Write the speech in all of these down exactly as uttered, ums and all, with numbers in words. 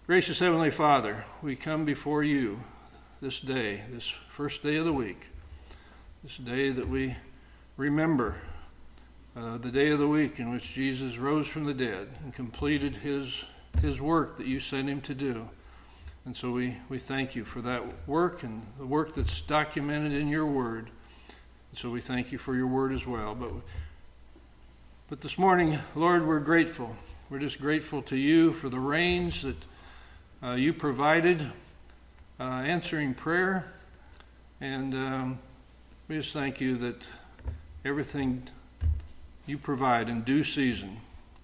Gracious Heavenly Father, we come before you this day, this first day of the week, this day that we remember uh, the day of the week in which Jesus rose from the dead and completed his, his work that you sent him to do. And so we, we thank you for that work and the work that's documented in your word. And so we thank you for your word as well. But, but this morning, Lord, we're grateful. We're just grateful to you for the rains that Uh, you provided, uh, answering prayer, and um, we just thank you that everything you provide in due season.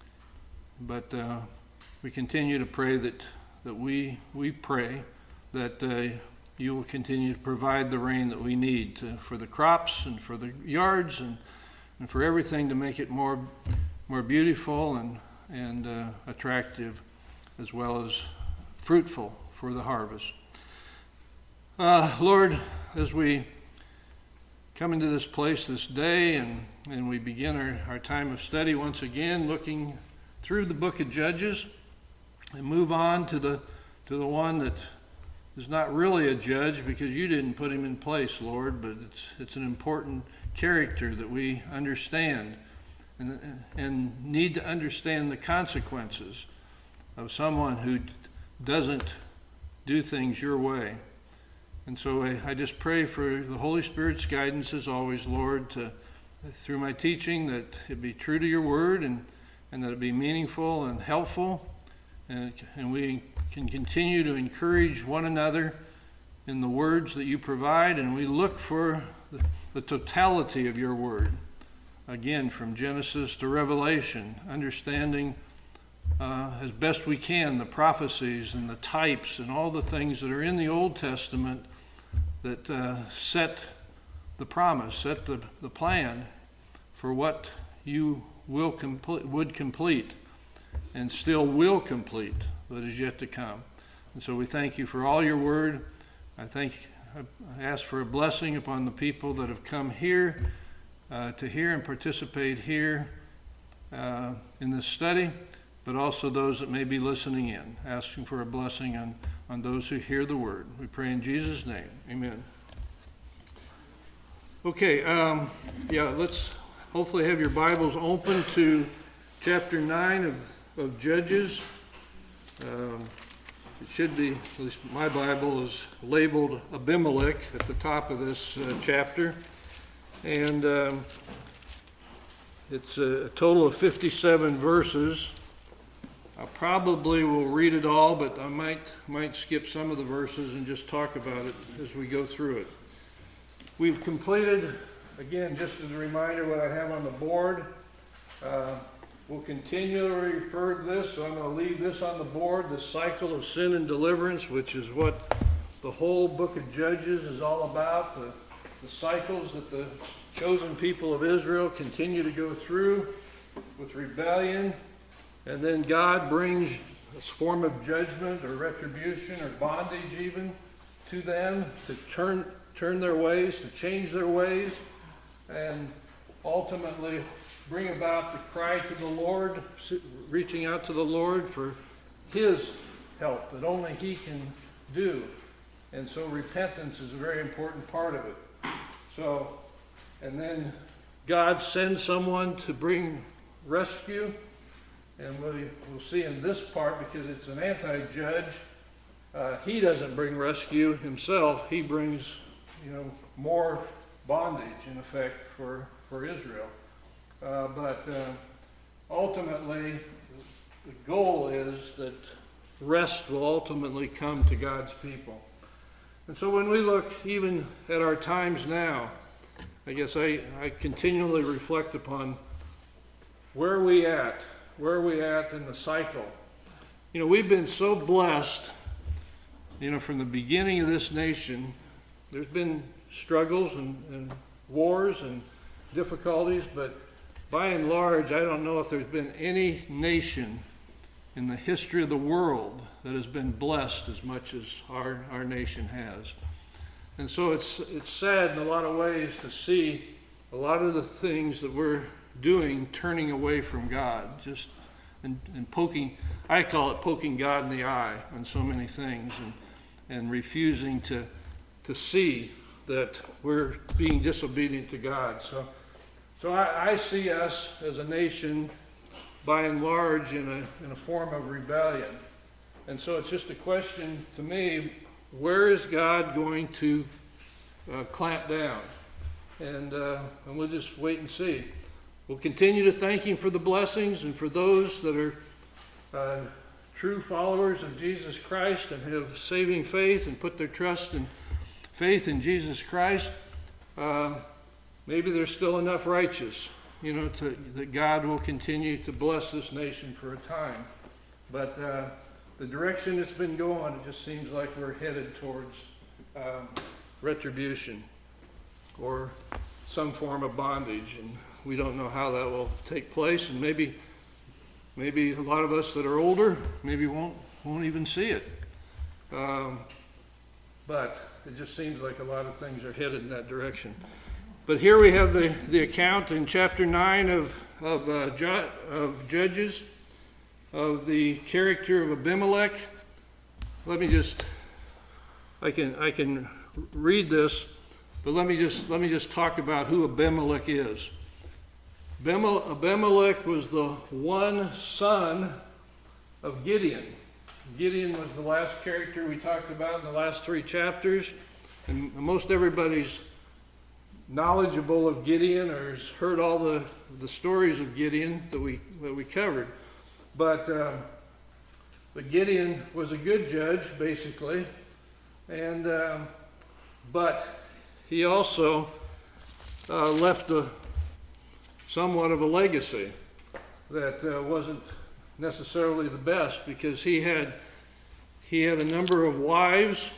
But uh, we continue to pray that that we we pray that uh, you will continue to provide the rain that we need to, for the crops and for the yards and and for everything to make it more more beautiful and and uh, attractive, as well as fruitful for the harvest. Uh, Lord, as we come into this place this day and, and we begin our, our time of study once again, looking through the book of Judges, and move on to the to the one that is not really a judge because you didn't put him in place, Lord, but it's it's an important character that we understand and, and need to understand the consequences of someone who doesn't do things your way. And so I, I just pray for the Holy Spirit's guidance as always, Lord, to, through my teaching, that it be true to your word and, and that it be meaningful and helpful, and, and we can continue to encourage one another in the words that you provide, and we look for the, the totality of your word, again, from Genesis to Revelation, understanding Uh, as best we can the prophecies and the types and all the things that are in the Old Testament that uh, set the promise, set the, the plan for what you will complete, would complete and still will complete that is yet to come. And so we thank you for all your word. I thank, I ask for a blessing upon the people that have come here uh, to hear and participate here uh, in this study, but also those that may be listening in, asking for a blessing on, on those who hear the word. We pray in Jesus' name. Amen. Okay, um, yeah, let's hopefully have your Bibles open to chapter nine of, of Judges. Um, it should be, at least my Bible is labeled Abimelech at the top of this uh, chapter. And um, it's a, a total of fifty-seven verses. I probably will read it all, but I might might skip some of the verses and just talk about it as we go through it. We've completed, again, just as a reminder, what I have on the board. Uh, we'll continually refer to this, so I'm going to leave this on the board, the cycle of sin and deliverance, which is what the whole book of Judges is all about, the, the cycles that the chosen people of Israel continue to go through with rebellion. And then God brings this form of judgment or retribution or bondage even to them to turn turn their ways, to change their ways, and ultimately bring about the cry to the Lord, reaching out to the Lord for his help that only he can do. And so repentance is a very important part of it. So, and then God sends someone to bring rescue. And we, we'll see in this part, because it's an anti-judge, uh, he doesn't bring rescue himself. He brings, you know, more bondage, in effect, for, for Israel. Uh, but uh, ultimately, the goal is that rest will ultimately come to God's people. And so when we look even at our times now, I guess I, I continually reflect upon where are we at? Where are we at in the cycle? You know, we've been so blessed, you know, from the beginning of this nation. There's been struggles and, and wars and difficulties, but by and large, I don't know if there's been any nation in the history of the world that has been blessed as much as our, our nation has. And so it's it's sad in a lot of ways to see a lot of the things that we're doing turning away from God. Just and, and poking, I call it poking God in the eye on so many things, and, and refusing to, to see that we're being disobedient to God. So, so I, I see us as a nation, by and large, in a, in a form of rebellion. And so it's just a question to me, where is God going to uh, clamp down? And, uh, and we'll just wait and see. We'll continue to thank Him for the blessings, and for those that are uh, true followers of Jesus Christ and have saving faith and put their trust and faith in Jesus Christ. Uh, maybe there's still enough righteous, you know, to, that God will continue to bless this nation for a time. But uh, the direction it's been going, it just seems like we're headed towards um, retribution or some form of bondage, and we don't know how that will take place. And maybe, maybe a lot of us that are older, maybe won't won't even see it. Um, but it just seems like a lot of things are headed in that direction. But here we have the, the account in chapter nine of of, uh, Ju- of Judges, of the character of Abimelech. Let me just, I can I can read this, but let me just let me just talk about who Abimelech is. Abimelech was the one son of Gideon. Gideon was the last character we talked about in the last three chapters, and most everybody's knowledgeable of Gideon or has heard all the, the stories of Gideon that we that we covered. But, uh, but Gideon was a good judge, basically, and um, but he also uh, left a somewhat of a legacy that uh, wasn't necessarily the best, because he had he had a number of wives,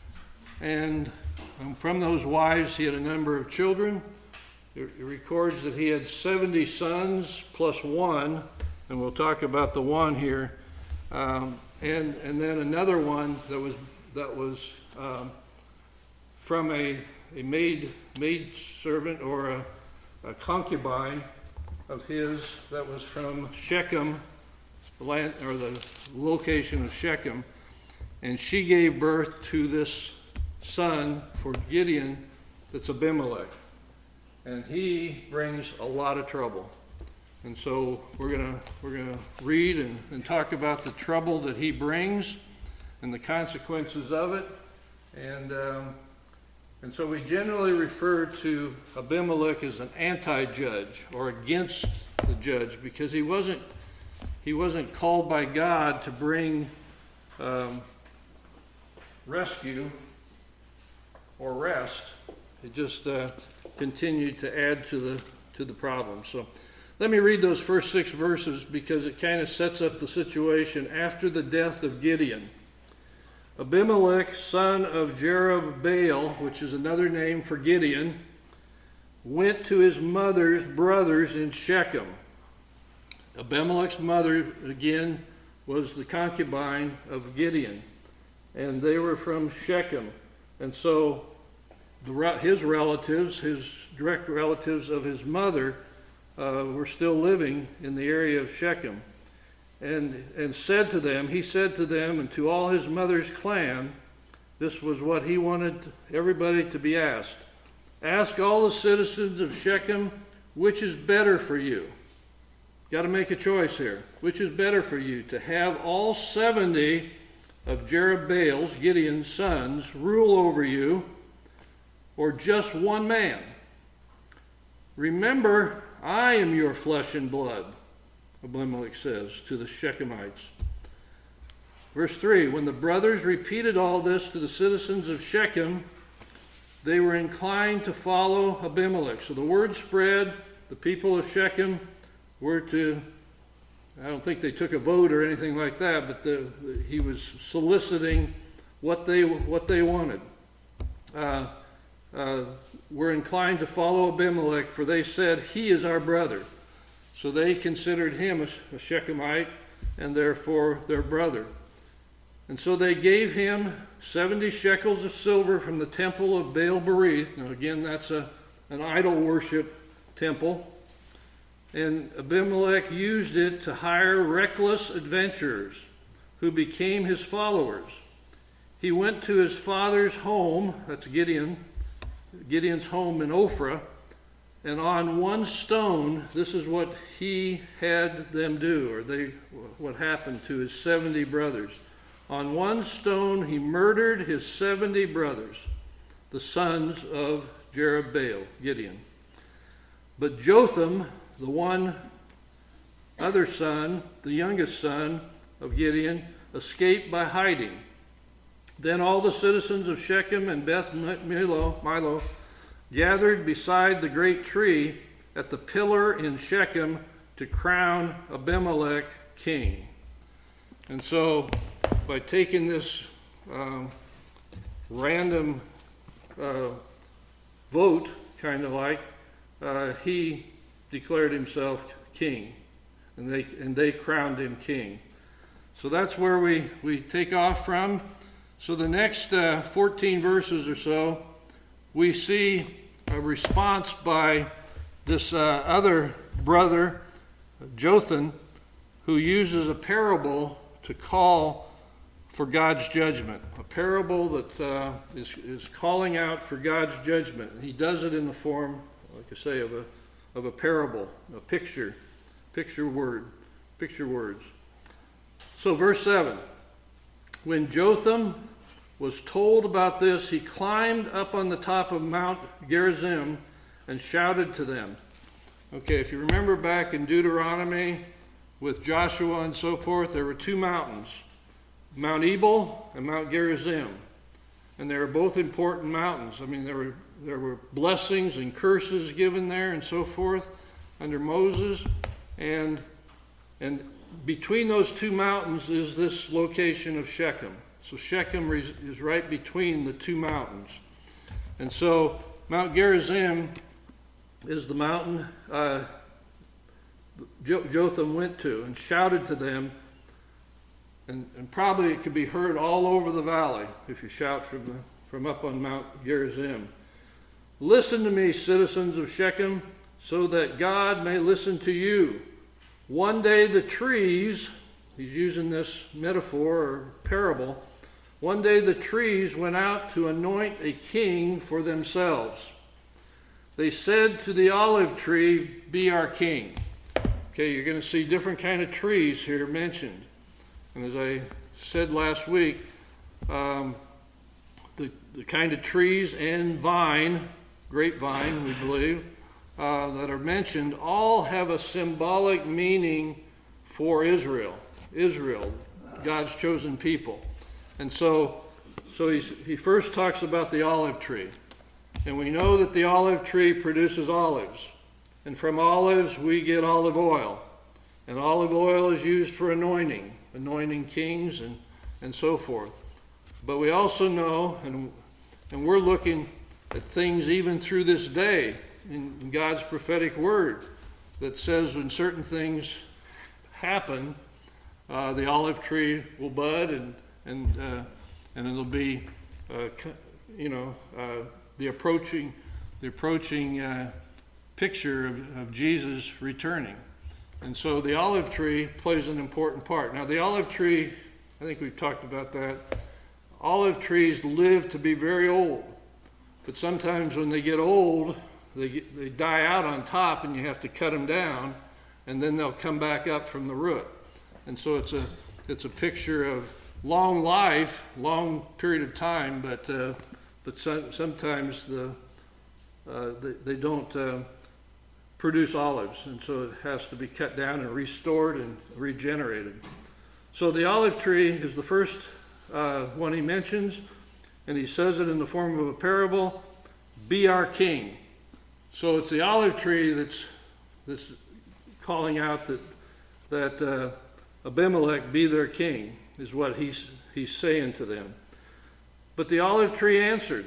and um, from those wives he had a number of children. It, it records that he had seventy sons plus one, and we'll talk about the one here, um, and and then another one that was that was um, from a a maid maid servant or a, a concubine of his that was from Shechem, the land or the location of Shechem, and she gave birth to this son for Gideon that's Abimelech, and he brings a lot of trouble. And so we're gonna we're gonna read and, and talk about the trouble that he brings and the consequences of it, and um, and so we generally refer to Abimelech as an anti-judge or against the judge, because he wasn't he wasn't called by God to bring um, rescue or rest. It just uh, continued to add to the to the problem. So let me read those first six verses, because it kind of sets up the situation after the death of Gideon. Abimelech, son of Jerubbaal, which is another name for Gideon, went to his mother's brothers in Shechem. Abimelech's mother, again, was the concubine of Gideon, and they were from Shechem. And so the, his relatives, his direct relatives of his mother, uh, were still living in the area of Shechem. And, and said to them, he said to them and to all his mother's clan, this was what he wanted everybody to be asked. Ask all the citizens of Shechem, which is better for you? Got to make a choice here. Which is better for you, to have all seventy of Jerubbaal's, Gideon's sons, rule over you, or just one man? Remember, I am your flesh and blood, Abimelech says to the Shechemites. Verse three, when the brothers repeated all this to the citizens of Shechem, they were inclined to follow Abimelech. So the word spread, the people of Shechem were to, I don't think they took a vote or anything like that, but the, he was soliciting what they what they wanted. Uh, uh, were inclined to follow Abimelech, for they said, he is our brother. So they considered him a, a Shechemite, and therefore their brother. And so they gave him seventy shekels of silver from the temple of Baal Berith. Now again, that's a, an idol worship temple. And Abimelech used it to hire reckless adventurers who became his followers. He went to his father's home, that's Gideon, Gideon's home in Ophrah, and on one stone, this is what he had them do, or they, what happened to his seventy brothers. On one stone he murdered his seventy brothers, the sons of Jerubbaal, Gideon. But Jotham, the one other son, the youngest son of Gideon, escaped by hiding. Then all the citizens of Shechem and Beth Milo, Milo gathered beside the great tree at the pillar in Shechem to crown Abimelech king. And so, by taking this um, random uh, vote, kind of like, uh, he declared himself king, and they and they crowned him king. So that's where we, we take off from. So the next uh, fourteen verses or so, we see a response by this uh, other brother, Jotham, who uses a parable to call for God's judgment. A parable that uh, is, is calling out for God's judgment. He does it in the form, like I say, of a of a parable, a picture, picture word, picture words. So verse seven, when Jotham was told about this, he climbed up on the top of Mount Gerizim and shouted to them. Okay, if you remember back in Deuteronomy with Joshua and so forth, there were two mountains, Mount Ebal and Mount Gerizim. And they were both important mountains. I mean, there were there were blessings and curses given there and so forth under Moses. And and between those two mountains is this location of Shechem. So Shechem is right between the two mountains. And so Mount Gerizim is the mountain uh, Jotham went to and shouted to them. And, and probably it could be heard all over the valley if you shout from, the, from up on Mount Gerizim. Listen to me, citizens of Shechem, so that God may listen to you. One day the trees, he's using this metaphor or parable, one day the trees went out to anoint a king for themselves. They said to the olive tree, be our king. Okay, you're going to see different kind of trees here mentioned. And as I said last week, um, the, the kind of trees and vine, grapevine, we believe, uh, that are mentioned, all have a symbolic meaning for Israel. Israel, God's chosen people. And so, so he's, he first talks about the olive tree. And we know that the olive tree produces olives. And from olives we get olive oil. And olive oil is used for anointing. anointing kings and, and so forth. But we also know, and, and we're looking at things even through this day in, in God's prophetic word that says when certain things happen, uh, the olive tree will bud and and uh, and it'll be, uh, you know, uh, the approaching the approaching uh, picture of, of Jesus returning. And so the olive tree plays an important part. Now the olive tree, I think we've talked about that. Olive trees live to be very old. But sometimes when they get old, they, get, they die out on top and you have to cut them down and then they'll come back up from the root. And so it's a, it's a picture of long life, long period of time, but, uh, but so, sometimes the, uh, they, they don't uh, produce olives, and so it has to be cut down and restored and regenerated. So the olive tree is the first uh, one he mentions, and he says it in the form of a parable, be our king. So it's the olive tree that's that's calling out that that uh, Abimelech be their king, is what he's he's saying to them. But the olive tree answered,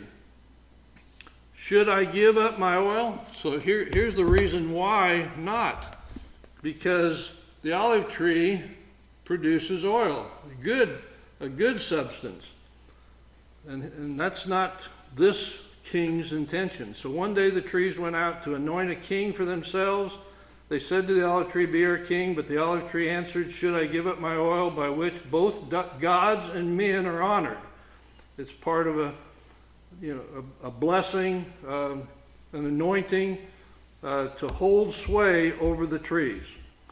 should I give up my oil? So here, here's the reason why not. Because the olive tree produces oil, good, a good substance. And, and that's not this king's intention. So one day the trees went out to anoint a king for themselves. They said to the olive tree, Be our king. But the olive tree answered, Should I give up my oil by which both gods and men are honored? It's part of a, you know, a, a blessing, um, an anointing uh, to hold sway over the trees.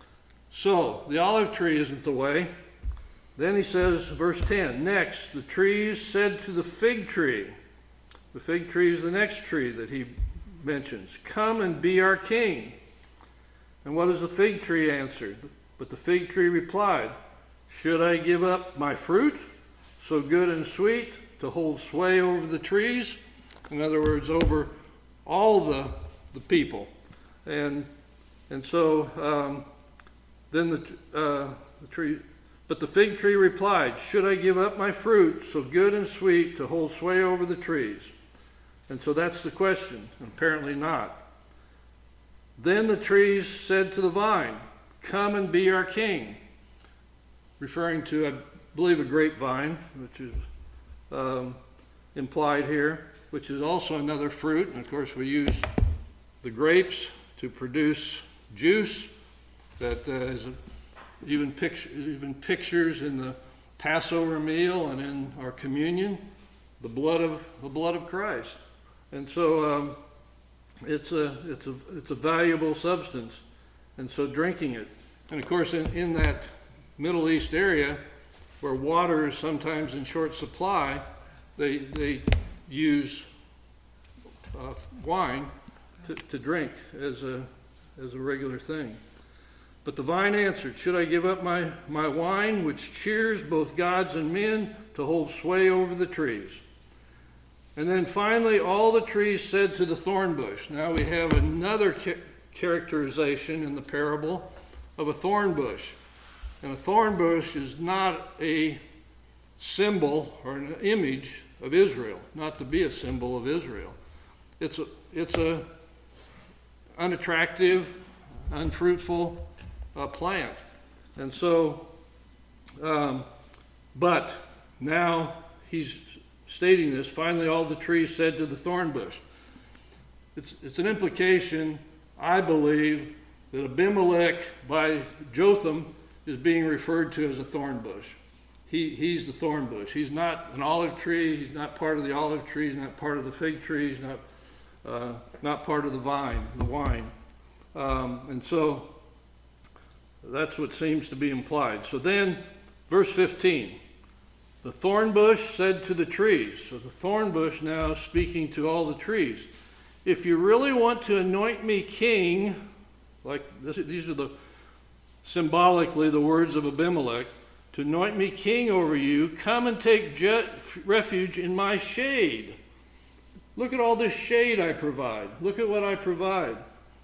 So the olive tree isn't the way. Then he says, verse ten, next, the trees said to the fig tree. The fig tree is the next tree that he mentions. Come and be our king. And what does the fig tree answer? But the fig tree replied, Should I give up my fruit, so good and sweet, to hold sway over the trees? In other words, over all the, the people. And and so um, then the, uh, the tree, but the fig tree replied, Should I give up my fruit, so good and sweet, to hold sway over the trees? And so that's the question. Apparently not. Then the trees said to the vine, Come and be our king. Referring to, I believe, a grapevine, which is um, implied here, which is also another fruit. And of course, we use the grapes to produce juice that uh, is a, even, picture, even pictures in the Passover meal and in our communion, the blood of the blood of Christ. And so um, it's a it's a it's a valuable substance, and so drinking it. And of course, in, in that Middle East area, where water is sometimes in short supply, they they use uh, wine to, to drink as a as a regular thing. But the vine answered, Should I give up my, my wine, which cheers both gods and men, to hold sway over the trees? And then finally, all the trees said to the thorn bush. Now we have another ca- characterization in the parable of a thorn bush. And a thorn bush is not a symbol or an image of Israel, not to be a symbol of Israel. It's a, it's a unattractive, unfruitful uh, plant. And so, um, but now he's stating this, finally all the trees said to the thorn bush. It's, it's an implication, I believe, that Abimelech by Jotham is being referred to as a thorn bush. He, he's the thorn bush. He's not an olive tree. He's not part of the olive tree. He's not part of the fig tree. He's not, uh, not part of the vine, the wine. Um, and so that's what seems to be implied. So then, verse fifteen. The thorn bush said to the trees. So the thorn bush now speaking to all the trees. If you really want to anoint me king, like this, these are the symbolically the words of Abimelech, to anoint me king over you, come and take je- refuge in my shade. Look at all this shade I provide. Look at what I provide.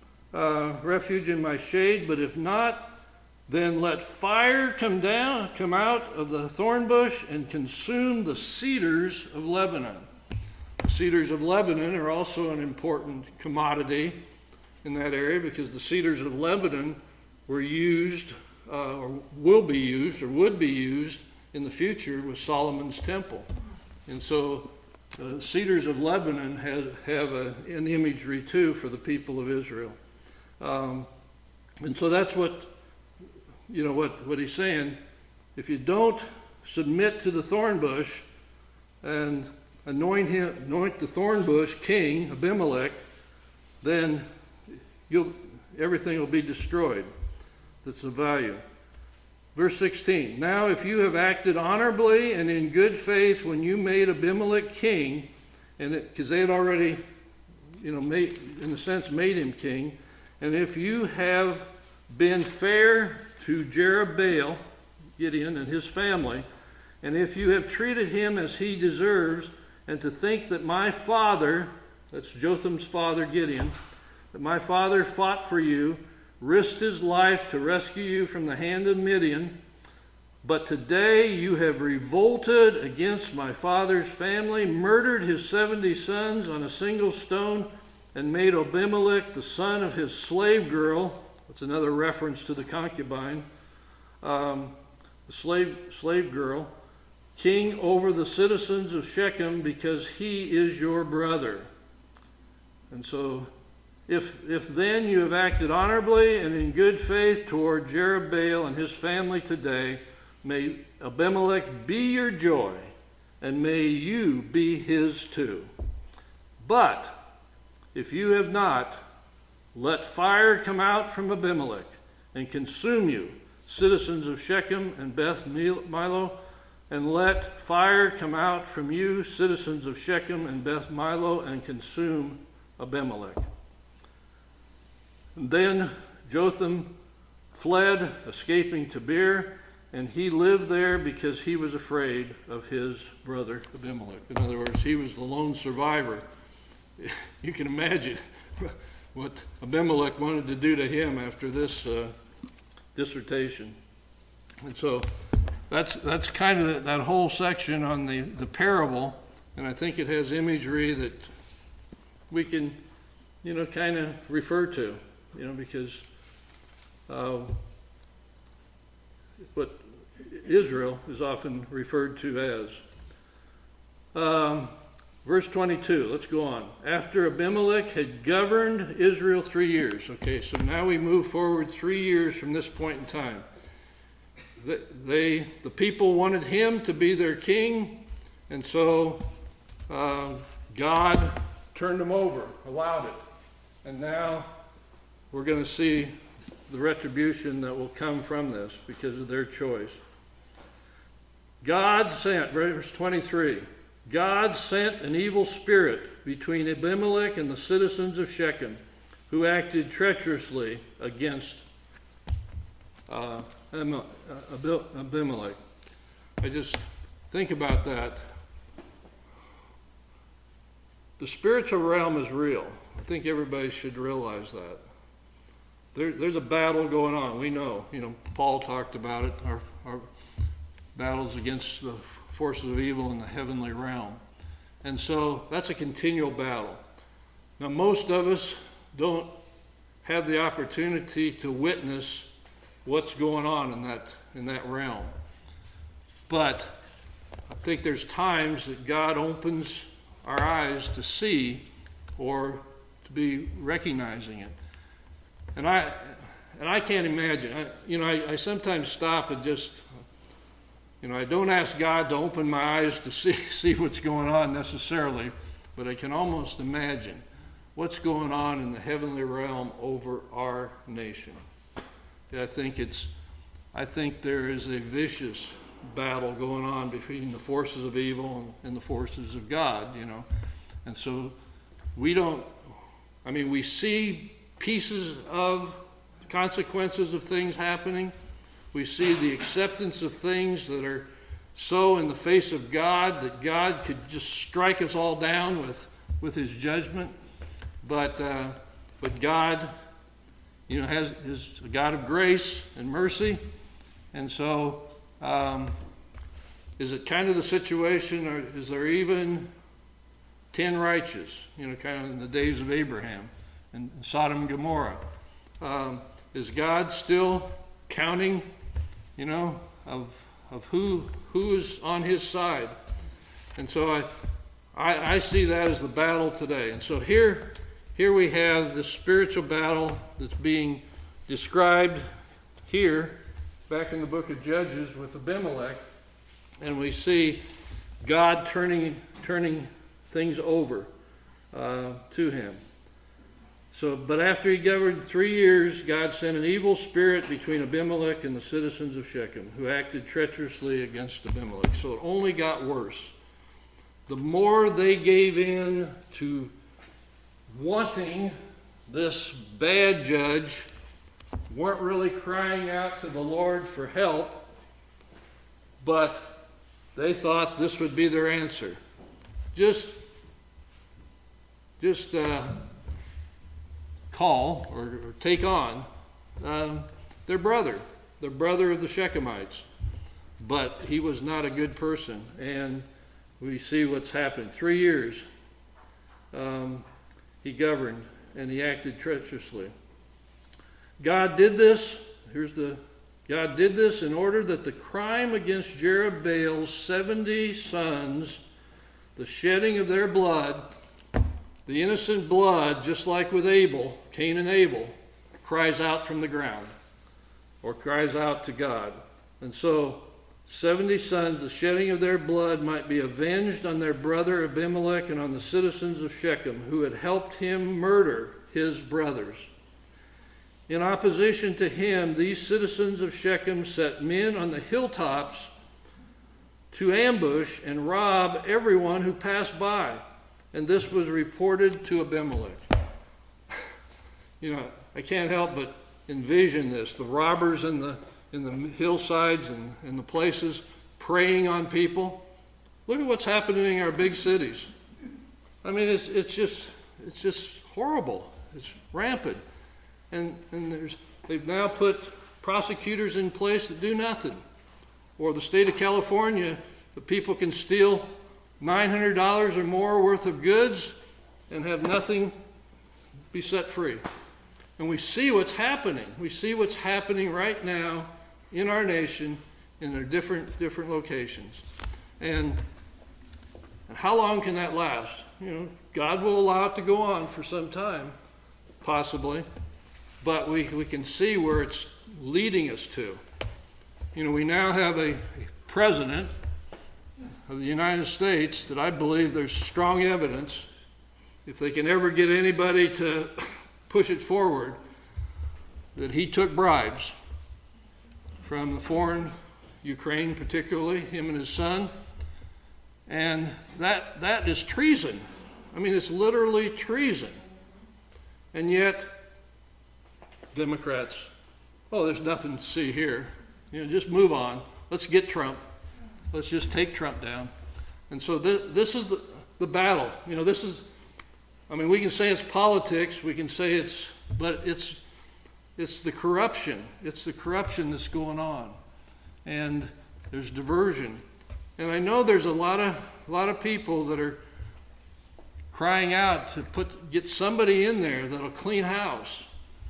Uh, refuge in my shade, but if not, then let fire come down, come out of the thorn bush and consume the cedars of Lebanon. The cedars of Lebanon are also an important commodity in that area because the cedars of Lebanon were used, uh, or will be used, or would be used in the future with Solomon's temple. And so the cedars of Lebanon has, have a, an imagery too for the people of Israel. Um, and so that's what You know, what, what he's saying, if you don't submit to the thorn bush and anoint him, anoint the thorn bush king, Abimelech, then you'll, everything will be destroyed that's of value. Verse sixteen, now if you have acted honorably and in good faith when you made Abimelech king, and because they had already, you know, made, in a sense, made him king, and if you have been fair to Jerubbaal, Gideon, and his family, and if you have treated him as he deserves, and to think that my father, that's Jotham's father Gideon, that my father fought for you, risked his life to rescue you from the hand of Midian, but today you have revolted against my father's family, murdered his seventy sons on a single stone, and made Abimelech, the son of his slave girl, that's another reference to the concubine, um, the slave, slave girl, king over the citizens of Shechem because he is your brother. And so If, if then you have acted honorably and in good faith toward Jerubbaal and his family today, may Abimelech be your joy, and may you be his too. But if you have not, let fire come out from Abimelech and consume you, citizens of Shechem and Beth Milo, and let fire come out from you, citizens of Shechem and Beth Milo, and consume Abimelech. And then Jotham fled, escaping to Beer, and he lived there because he was afraid of his brother Abimelech. In other words, he was the lone survivor. You can imagine what Abimelech wanted to do to him after this uh, dissertation. And so that's that's kind of the, that whole section on the, the parable, and I think it has imagery that we can, you know, kind of refer to, you know, because uh, what Israel is often referred to as. Um, verse twenty-two, let's go on. After Abimelech had governed Israel three years. Okay, so now we move forward three years from this point in time. They, the people wanted him to be their king, and so uh, God turned him over, allowed it. And now we're going to see the retribution that will come from this because of their choice. God sent, verse twenty-three, God sent an evil spirit between Abimelech and the citizens of Shechem, who acted treacherously against uh, Abimelech. I just think about that. The spiritual realm is real. I think everybody should realize that. There, there's a battle going on. We know. You know, Paul talked about it. Our, our battles against the forces of evil in the heavenly realm. And so that's a continual battle. Now, most of us don't have the opportunity to witness what's going on in that in that realm. But I think there's times that God opens our eyes to see or to be recognizing it. And I and I can't imagine. I, you know, I, I sometimes stop and just, you know, I don't ask God to open my eyes to see see what's going on necessarily, but I can almost imagine what's going on in the heavenly realm over our nation. I think it's, I think there is a vicious battle going on between the forces of evil and, and the forces of God, you know. And so we don't, I mean, we see pieces of consequences of things happening. We see the acceptance of things that are so in the face of God that God could just strike us all down with, with his judgment. But, uh, but God, you know, has, is a God of grace and mercy. And so um, is it kind of the situation, or is there even ten righteous, you know, kind of in the days of Abraham and Sodom and Gomorrah? Um, is God still counting, you know, of of who who is on his side? And so I, I, I see that as the battle today. And so here, here we have the spiritual battle that's being described here, back in the book of Judges with Abimelech, and we see God turning turning things over uh, to him. So, but after he governed three years, God sent an evil spirit between Abimelech and the citizens of Shechem, who acted treacherously against Abimelech. So it only got worse. The more they gave in to wanting this bad judge, weren't really crying out to the Lord for help, but they thought this would be their answer. Just, just uh, call or, or take on um, their brother, the brother of the Shechemites. But he was not a good person, and we see what's happened. Three years um, he governed, and he acted treacherously. God did this, here's the, God did this in order that the crime against Jerubbaal's seventy sons, the shedding of their blood, the innocent blood, just like with Abel, Cain and Abel, cries out from the ground, or cries out to God. And so, seventy sons, the shedding of their blood might be avenged on their brother Abimelech and on the citizens of Shechem, who had helped him murder his brothers. In opposition to him, these citizens of Shechem set men on the hilltops to ambush and rob everyone who passed by. And this was reported to Abimelech. You know, I can't help but envision this. The robbers in the in the hillsides and in the places preying on people. Look at what's happening in our big cities. I mean, it's it's just it's just horrible. It's rampant. And and there's they've now put prosecutors in place that do nothing. Or the state of California, the people can steal nine hundred dollars or more worth of goods and have nothing be set free. And we see what's happening. We see what's happening right now in our nation in their different different locations. And, and how long can that last? You know, God will allow it to go on for some time, possibly. But we, we can see where it's leading us to. You know, we now have a, a president of the United States that I believe there's strong evidence, if they can ever get anybody to push it forward, that he took bribes from the foreign, Ukraine particularly, him and his son. And that that is treason. I mean, it's literally treason. And yet, Democrats, oh, there's nothing to see here. You know, just move on. Let's get Trump. Let's just take Trump down. And so this, this is the, the battle. You know, this is, I mean, we can say it's politics. We can say it's, but it's, it's the corruption. It's the corruption that's going on. And there's diversion. And I know there's a lot of, a lot of people that are crying out to put, get somebody in there that'll clean house.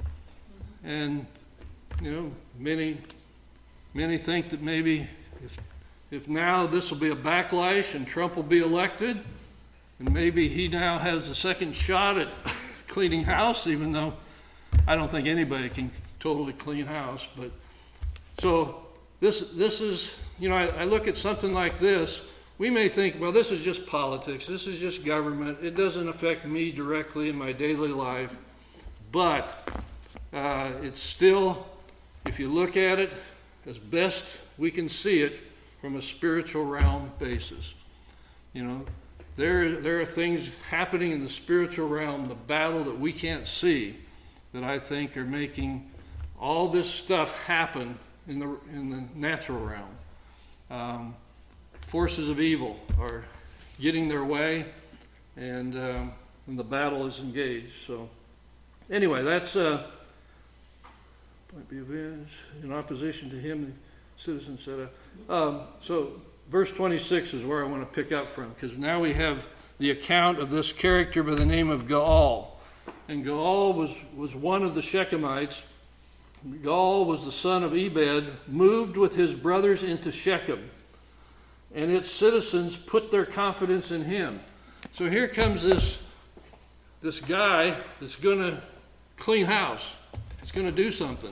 And, you know, many, many think that maybe if, if now this will be a backlash and Trump will be elected, and maybe he now has a second shot at cleaning house, even though I don't think anybody can totally clean house. But so this, this is, you know, I, I look at something like this. We may think, well, this is just politics. This is just government. It doesn't affect me directly in my daily life. But uh, it's still, if you look at it as best we can see it from a spiritual realm basis. You know, there, there are things happening in the spiritual realm, the battle that we can't see, that I think are making all this stuff happen in the, in the natural realm. Um, forces of evil are getting their way, and, um, and the battle is engaged. So anyway, that's uh, might be avenged in opposition to him, the citizen said. Uh, um, so verse twenty-six is where I want to pick up from, because now we have the account of this character by the name of Gaal. And Gaal was, was one of the Shechemites. Gaal was the son of Ebed, moved with his brothers into Shechem, and its citizens put their confidence in him. So here comes this, this guy that's going to clean house. He's going to do something.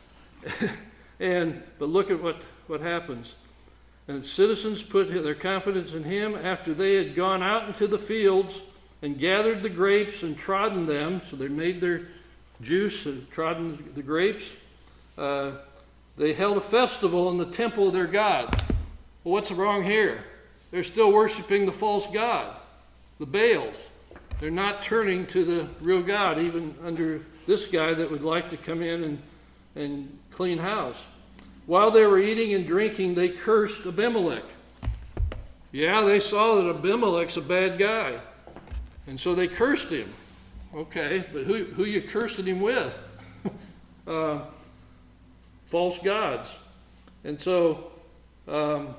and But look at what, what happens. And its citizens put their confidence in him after they had gone out into the fields and gathered the grapes and trodden them. So they made their juice and trodden the grapes. Uh, they held a festival in the temple of their God. Well, what's wrong here? They're still worshiping the false god, the Baals. They're not turning to the real God, even under this guy that would like to come in and, and clean house. While they were eating and drinking, they cursed Abimelech. Yeah, they saw that Abimelech's a bad guy. And so they cursed him. Okay, but who, who you cursing him with? uh, false gods. And so, um,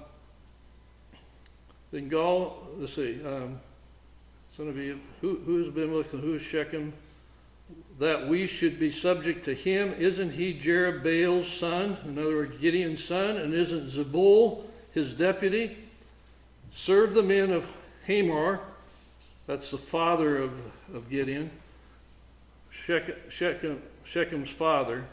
then Gaal, let's see, um, son of Eve, who, who is Abimelech and who is Shechem? That we should be subject to him. Isn't he Jerubaal's son? In other words, Gideon's son. And isn't Zebul his deputy? Serve the men of Hamor, That's the father of, of Gideon, Shechem, Shechem, Shechem's father.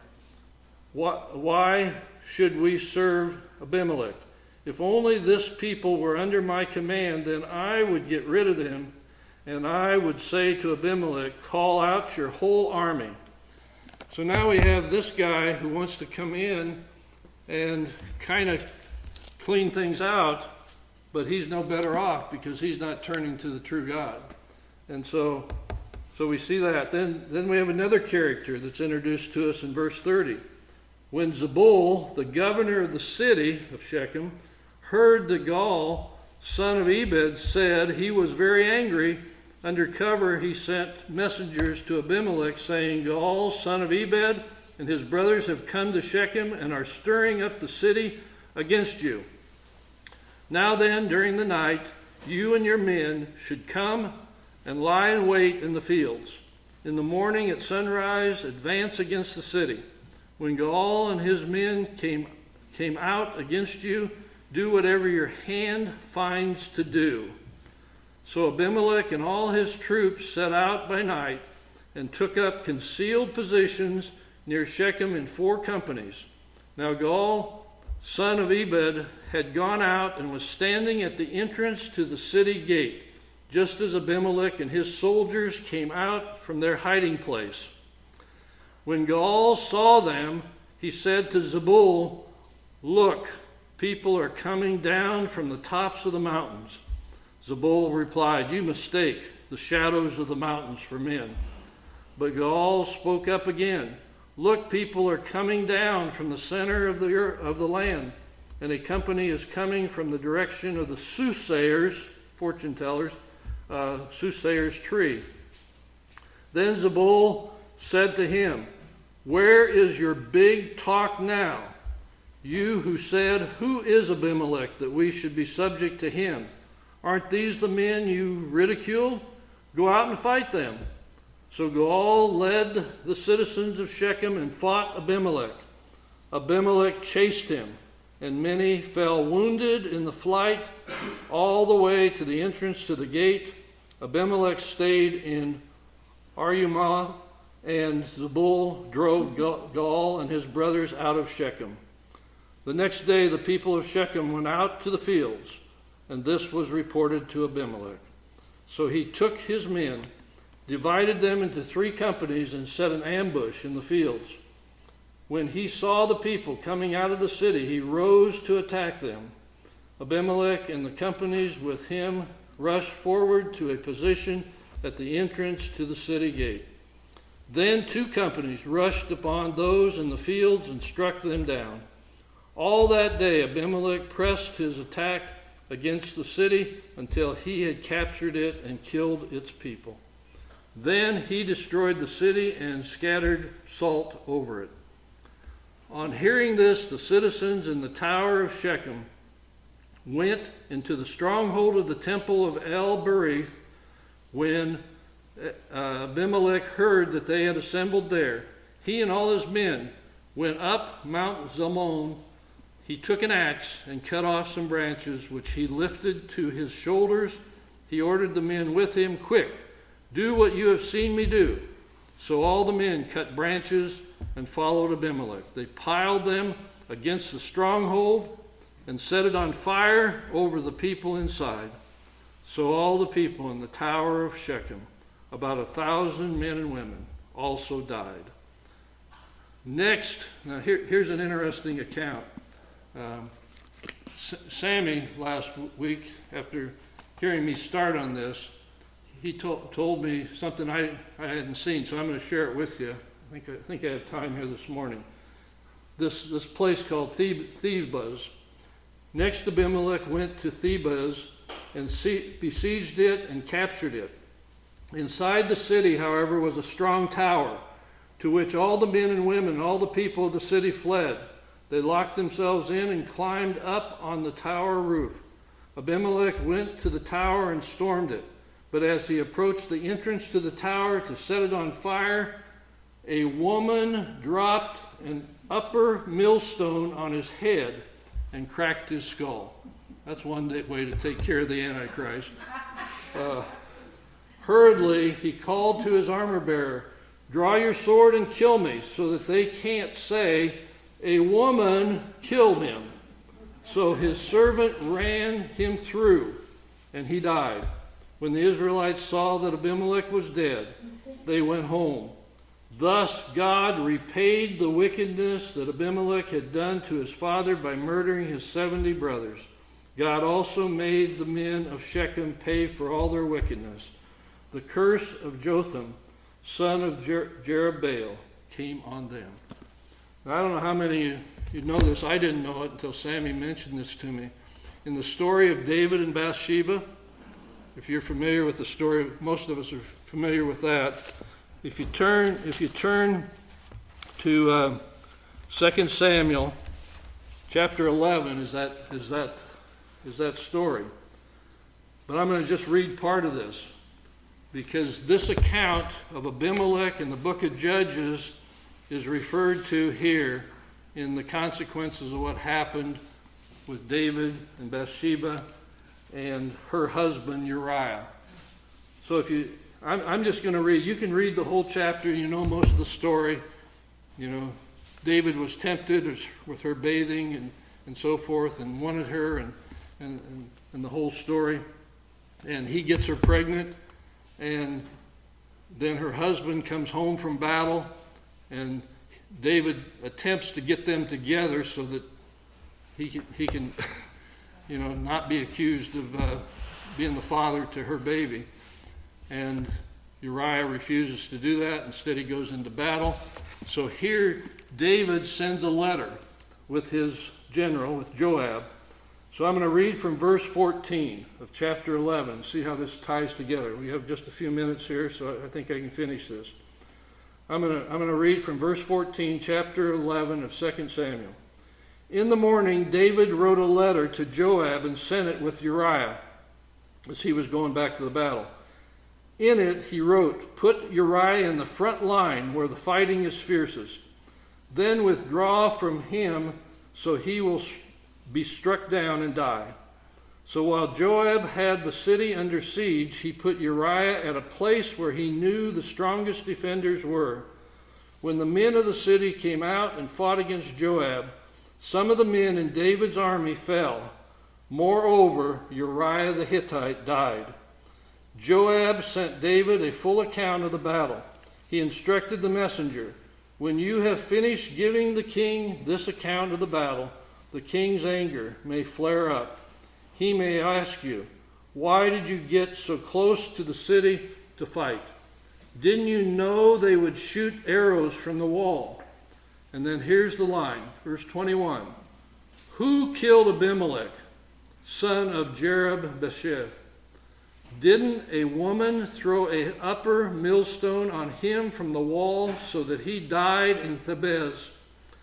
What, why should we serve Abimelech? If only this people were under my command, then I would get rid of them, and I would say to Abimelech, call out your whole army. So now we have this guy who wants to come in and kind of clean things out, but he's no better off because he's not turning to the true God. And so so we see that. Then, then we have another character that's introduced to us in verse thirty. When Zebul, the governor of the city of Shechem, heard that Gaal, son of Ebed, said he was very angry, under cover he sent messengers to Abimelech, saying, Gaal, son of Ebed, and his brothers have come to Shechem and are stirring up the city against you. Now then, during the night, you and your men should come and lie in wait in the fields. In the morning at sunrise, advance against the city. When Gaal and his men came, came out against you, do whatever your hand finds to do. So Abimelech and all his troops set out by night and took up concealed positions near Shechem in four companies. Now Gaal, son of Ebed, had gone out and was standing at the entrance to the city gate, just as Abimelech and his soldiers came out from their hiding place. When Gaal saw them, he said to Zebul, look, people are coming down from the tops of the mountains. Zebul replied, you mistake the shadows of the mountains for men. But Gaal spoke up again, look, people are coming down from the center of the earth, of the land, and a company is coming from the direction of the soothsayers, fortune tellers, uh, soothsayers tree. Then Zebul said to him, where is your big talk now? You who said, who is Abimelech that we should be subject to him? Aren't these the men you ridiculed? Go out and fight them. So Gaal led the citizens of Shechem and fought Abimelech. Abimelech chased him, and many fell wounded in the flight all the way to the entrance to the gate. Abimelech stayed in Arumah, and Zebul drove Gaal and his brothers out of Shechem. The next day the people of Shechem went out to the fields, and this was reported to Abimelech. So he took his men, divided them into three companies, and set an ambush in the fields. When he saw the people coming out of the city, he rose to attack them. Abimelech and the companies with him rushed forward to a position at the entrance to the city gate. Then two companies rushed upon those in the fields and struck them down. All that day Abimelech pressed his attack against the city until he had captured it and killed its people. Then he destroyed the city and scattered salt over it. On hearing this, the citizens in the tower of Shechem went into the stronghold of the temple of El-Berith. When uh, Abimelech heard that they had assembled there, he and all his men went up Mount Zalmon. He took an axe and cut off some branches, which he lifted to his shoulders. He ordered the men with him, quick, do what you have seen me do. So all the men cut branches and followed Abimelech. They piled them against the stronghold and set it on fire over the people inside. So all the people in the tower of Shechem, about a thousand men and women, also died. Next, now here, here's an interesting account. Um, S- Sammy last week, after hearing me start on this, he to- told me something I, I hadn't seen, so I'm going to share it with you. I think I, think I have time here this morning. This this place called Theb- Thebez. Next, Abimelech went to Thebez and see- besieged it and captured it. Inside the city, however, was a strong tower, to which all the men and women and all the people of the city fled. They locked themselves in and climbed up on the tower roof. Abimelech went to the tower and stormed it. But as he approached the entrance to the tower to set it on fire, a woman dropped an upper millstone on his head and cracked his skull. That's one way to take care of the Antichrist. Uh, Hurriedly, he called to his armor bearer, "Draw your sword and kill me, so that they can't say, 'A woman killed him.' So his servant ran him through, and he died. When the Israelites saw that Abimelech was dead, they went home. Thus God repaid the wickedness that Abimelech had done to his father by murdering his seventy brothers. God also made the men of Shechem pay for all their wickedness. The curse of Jotham, son of Jer- Jerubbaal, came on them." Now, I don't know how many of you know this. I didn't know it until Sammy mentioned this to me. In the story of David and Bathsheba, if you're familiar with the story, most of us are familiar with that. If you turn, if you turn to uh, Second Samuel, chapter eleven, is that is that is that story. But I'm going to just read part of this, because this account of Abimelech in the book of Judges is referred to here in the consequences of what happened with David and Bathsheba and her husband Uriah. So if you, I'm, I'm just going to read, you can read the whole chapter, you know most of the story. You know, David was tempted with her bathing and, and so forth, and wanted her, and, and, and, and the whole story. And he gets her pregnant, and then her husband comes home from battle, and David attempts to get them together so that he can, he can you know, not be accused of uh, being the father to her baby. And Uriah refuses to do that. Instead, he goes into battle. So here, David sends a letter with his general, with Joab. So I'm going to read from verse fourteen of chapter eleven, see how this ties together. We have just a few minutes here, so I think I can finish this. I'm going to, I'm going to read from verse fourteen, chapter eleven of Second Samuel. In the morning, David wrote a letter to Joab and sent it with Uriah as he was going back to the battle. In it, he wrote, "Put Uriah in the front line where the fighting is fiercest. Then withdraw from him so he will be struck down and die." So while Joab had the city under siege, he put Uriah at a place where he knew the strongest defenders were. When the men of the city came out and fought against Joab, some of the men in David's army fell. Moreover, Uriah the Hittite died. Joab sent David a full account of the battle. He instructed the messenger, "When you have finished giving the king this account of the battle, the king's anger may flare up. He may ask you, 'Why did you get so close to the city to fight? Didn't you know they would shoot arrows from the wall?'" And then here's the line, verse twenty-one. "Who killed Abimelech, son of Jerubbaal? Didn't a woman throw a upper millstone on him from the wall so that he died in Thebez?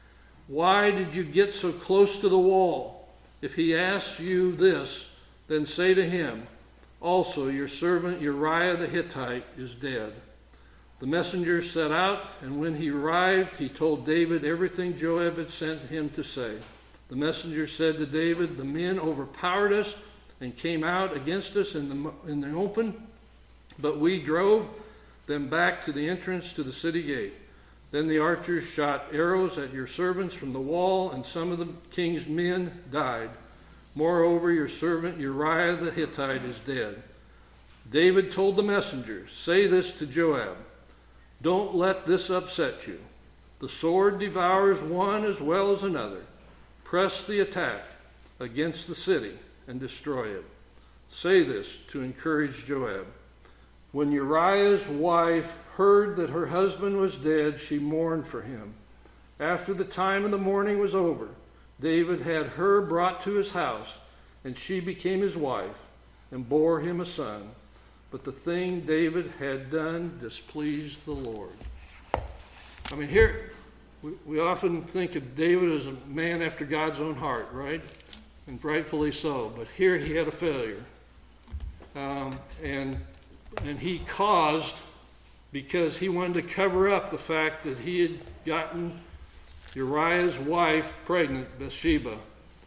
Why did you get so close to the wall? If he asks you this, then say to him, 'Also your servant Uriah the Hittite is dead.'" The messenger set out, and when he arrived, he told David everything Joab had sent him to say. The messenger said to David, "The men overpowered us and came out against us in the, in the open, but we drove them back to the entrance to the city gate. Then the archers shot arrows at your servants from the wall, and some of the king's men died. Moreover, your servant Uriah the Hittite is dead." David told the messenger, "Say this to Joab, 'Don't let this upset you. The sword devours one as well as another. Press the attack against the city and destroy it.' Say this to encourage Joab." When Uriah's wife heard that her husband was dead, she mourned for him. After the time of the mourning was over, David had her brought to his house, and she became his wife and bore him a son. But the thing David had done displeased the Lord. I mean, here, we, we often think of David as a man after God's own heart, right? And rightfully so. But here he had a failure. Um, and, and he caused, because he wanted to cover up the fact that he had gotten Uriah's wife pregnant, Bathsheba.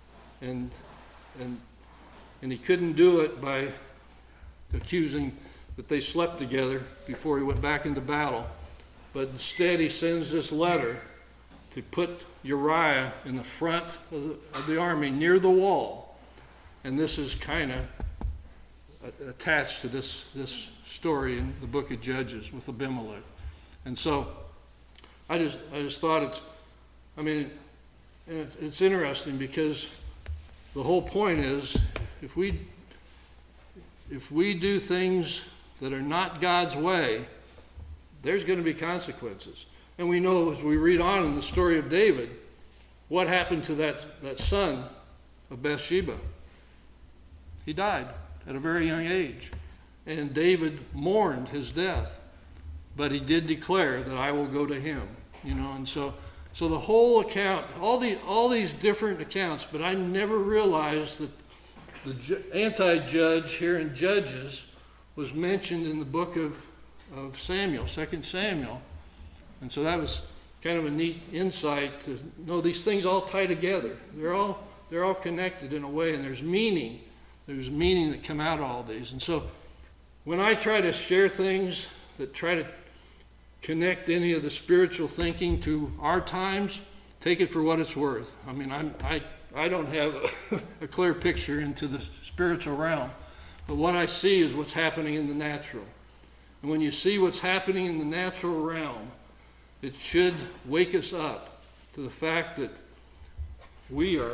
And, and, and he couldn't do it by accusing that they slept together before he went back into battle. But instead he sends this letter to put Uriah in the front of the, of the army near the wall. And this is kind of attached to this, this story in the book of Judges with Abimelech. And so I just I just thought it's, I mean, it's, it's interesting because the whole point is if we if we do things that are not God's way, there's going to be consequences. And we know as we read on in the story of David, what happened to that, that son of Bathsheba. He died at a very young age. And David mourned his death. But he did declare that I will go to him. You know, and so so the whole account, all the all these different accounts, but I never realized that the ju- anti-judge here in Judges was mentioned in the book of, of Samuel, Second Samuel. And so that was kind of a neat insight to know these things all tie together. They're all they're all connected in a way, and there's meaning. There's meaning that come out of all these. And so when I try to share things that try to connect any of the spiritual thinking to our times, take it for what it's worth. I mean, I'm, I I don't have a, a clear picture into the spiritual realm, but what I see is what's happening in the natural. And when you see what's happening in the natural realm, it should wake us up to the fact that we are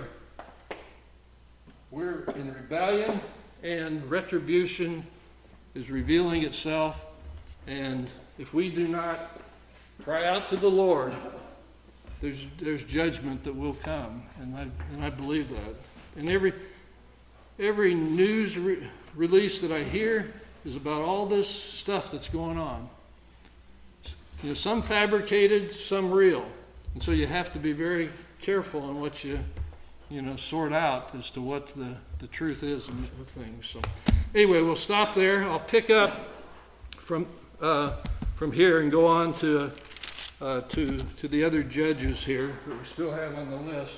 we're in rebellion, and retribution is revealing itself. And if we do not cry out to the Lord, there's there's judgment that will come, and I and I believe that. And every every news re- release that I hear is about all this stuff that's going on. You know, some fabricated, some real, and so you have to be very careful in what you you know sort out as to what the the truth is of things. So anyway, we'll stop there. I'll pick up from. Uh, from here and go on to uh, to to the other judges here that we still have on the list.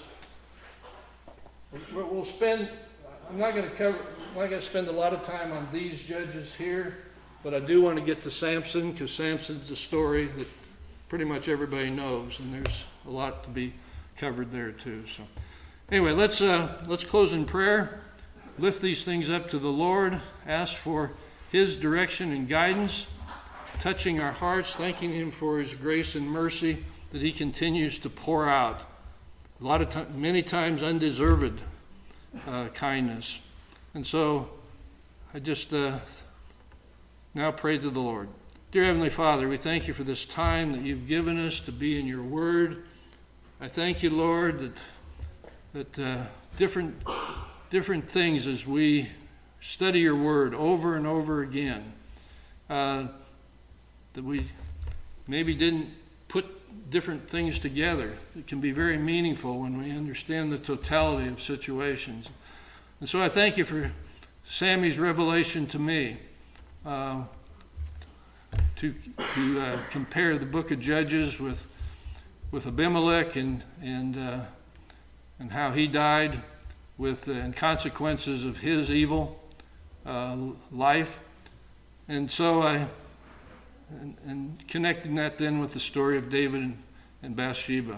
We'll spend. I'm not going to cover. I'm not going to spend a lot of time on these judges here, but I do want to get to Samson because Samson's a story that pretty much everybody knows, and there's a lot to be covered there too. So, anyway, let's uh, let's close in prayer. Lift these things up to the Lord. Ask for His direction and guidance. Touching our hearts, thanking Him for His grace and mercy that He continues to pour out. A lot of times, many times undeserved uh, kindness. And so I just uh, now pray to the Lord. Dear Heavenly Father, we thank You for this time that You've given us to be in Your Word. I thank You, Lord, that that uh, different different things as we study Your Word over and over again. Uh, that we maybe didn't put different things together. It can be very meaningful when we understand the totality of situations. And so I thank You for Sammy's revelation to me uh, to, to uh, compare the book of Judges with with Abimelech and and uh, and how he died with uh, and consequences of his evil uh, life. And so I And, and connecting that then with the story of David and, and Bathsheba.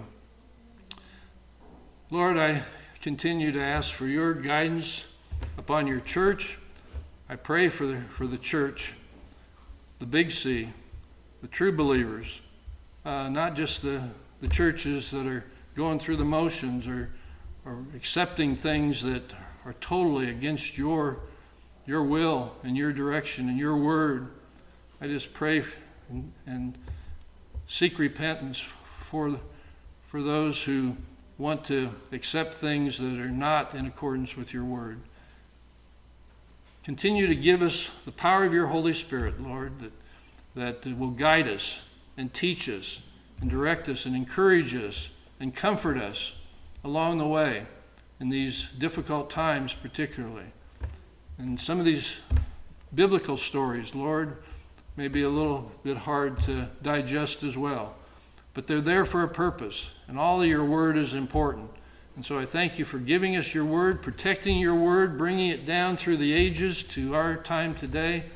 Lord, I continue to ask for Your guidance upon Your church. I pray for the, for the church, the Big C, the true believers, uh, not just the, the churches that are going through the motions or, or accepting things that are totally against your, your will and Your direction and Your word. I just pray and, and seek repentance for, for those who want to accept things that are not in accordance with Your word. Continue to give us the power of Your Holy Spirit, Lord, that, that will guide us and teach us and direct us and encourage us and comfort us along the way in these difficult times particularly. And some of these biblical stories, Lord, may be a little bit hard to digest as well. But they're there for a purpose, and all of Your word is important. And so I thank You for giving us Your word, protecting Your word, bringing it down through the ages to our time today.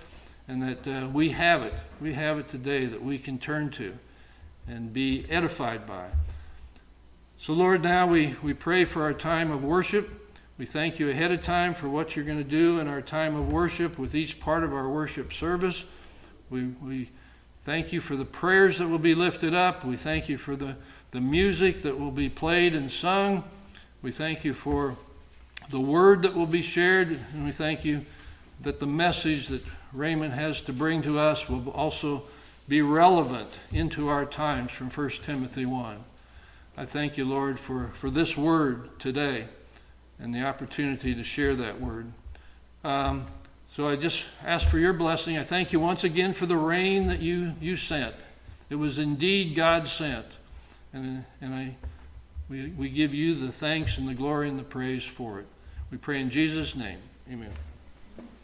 and that uh, we have it. We have it today that we can turn to and be edified by. So Lord, now we, we pray for our time of worship. We thank you ahead of time for what you're going to do in our time of worship with each part of our worship service. We, we thank you for the prayers that will be lifted up. We thank you for the, the music that will be played and sung. We thank you for the word that will be shared. And we thank you that the message that Raymond has to bring to us will also be relevant into our times from First Timothy one. I thank you, Lord, for, for this word today and the opportunity to share that word. Um, so I just ask for your blessing. I thank you once again for the rain that you, you sent. It was indeed God sent. And, and I, we, we give you the thanks and the glory and the praise for it. We pray in Jesus' name. Amen.